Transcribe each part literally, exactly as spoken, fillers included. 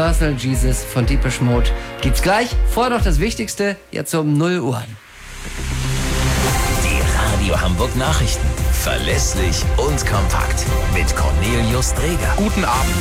Personal Jesus von Depeche Mode gibt's gleich. Vorher noch das Wichtigste, jetzt um null Uhr. Die Radio Hamburg Nachrichten. Verlässlich und kompakt. Mit Cornelius Dreger. Guten Abend.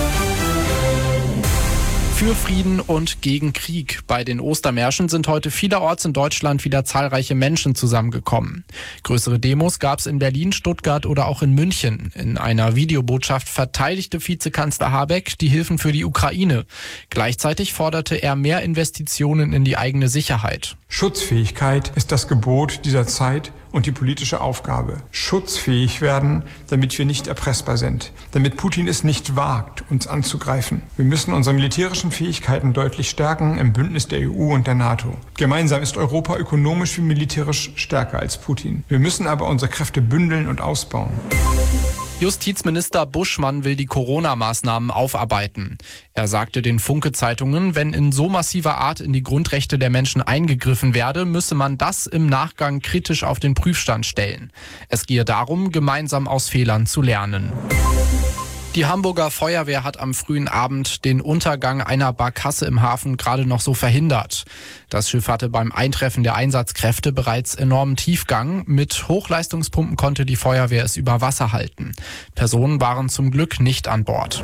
Für Frieden und gegen Krieg. Bei den Ostermärschen sind heute vielerorts in Deutschland wieder zahlreiche Menschen zusammengekommen. Größere Demos gab es in Berlin, Stuttgart oder auch in München. In einer Videobotschaft verteidigte Vizekanzler Habeck die Hilfen für die Ukraine. Gleichzeitig forderte er mehr Investitionen in die eigene Sicherheit. Schutzfähigkeit ist das Gebot dieser Zeit und die politische Aufgabe. Schutzfähig werden, damit wir nicht erpressbar sind, damit Putin es nicht wagt, uns anzugreifen. Wir müssen unsere militärischen Fähigkeiten deutlich stärken im Bündnis der E U und der NATO. Gemeinsam ist Europa ökonomisch wie militärisch stärker als Putin. Wir müssen aber unsere Kräfte bündeln und ausbauen. Justizminister Buschmann will die Corona-Maßnahmen aufarbeiten. Er sagte den Funke-Zeitungen, wenn in so massiver Art in die Grundrechte der Menschen eingegriffen werde, müsse man das im Nachgang kritisch auf den Prüfstand stellen. Es gehe darum, gemeinsam aus Fehlern zu lernen. Die Hamburger Feuerwehr hat am frühen Abend den Untergang einer Barkasse im Hafen gerade noch so verhindert. Das Schiff hatte beim Eintreffen der Einsatzkräfte bereits enormen Tiefgang. Mit Hochleistungspumpen konnte die Feuerwehr es über Wasser halten. Personen waren zum Glück nicht an Bord.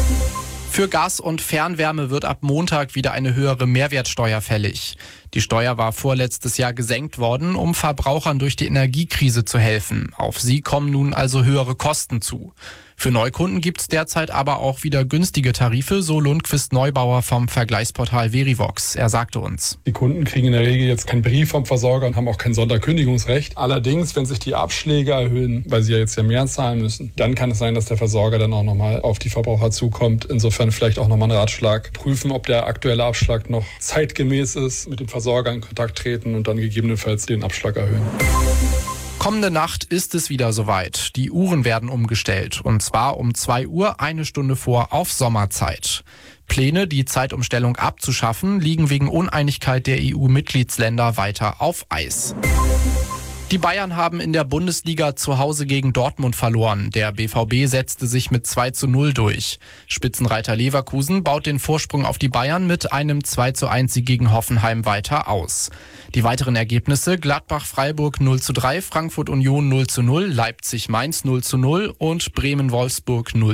Für Gas und Fernwärme wird ab Montag wieder eine höhere Mehrwertsteuer fällig. Die Steuer war vorletztes Jahr gesenkt worden, um Verbrauchern durch die Energiekrise zu helfen. Auf sie kommen nun also höhere Kosten zu. Für Neukunden gibt es derzeit aber auch wieder günstige Tarife, so Lundquist Neubauer vom Vergleichsportal Verivox. Er sagte uns: Die Kunden kriegen in der Regel jetzt keinen Brief vom Versorger und haben auch kein Sonderkündigungsrecht. Allerdings, wenn sich die Abschläge erhöhen, weil sie ja jetzt ja mehr zahlen müssen, dann kann es sein, dass der Versorger dann auch nochmal auf die Verbraucher zukommt. Insofern vielleicht auch nochmal einen Ratschlag prüfen, ob der aktuelle Abschlag noch zeitgemäß ist, mit dem Versorger in Kontakt treten und dann gegebenenfalls den Abschlag erhöhen. Kommende Nacht ist es wieder soweit. Die Uhren werden umgestellt. Und zwar um zwei Uhr, eine Stunde vor, auf Sommerzeit. Pläne, die Zeitumstellung abzuschaffen, liegen wegen Uneinigkeit der E U-Mitgliedsländer weiter auf Eis. Die Bayern haben in der Bundesliga zu Hause gegen Dortmund verloren. Der B V B setzte sich mit zwei zu null durch. Spitzenreiter Leverkusen baut den Vorsprung auf die Bayern mit einem zwei zu eins Sieg gegen Hoffenheim weiter aus. Die weiteren Ergebnisse: Gladbach-Freiburg null zu drei, Frankfurt-Union null zu null, Leipzig-Mainz null zu null und Bremen-Wolfsburg null.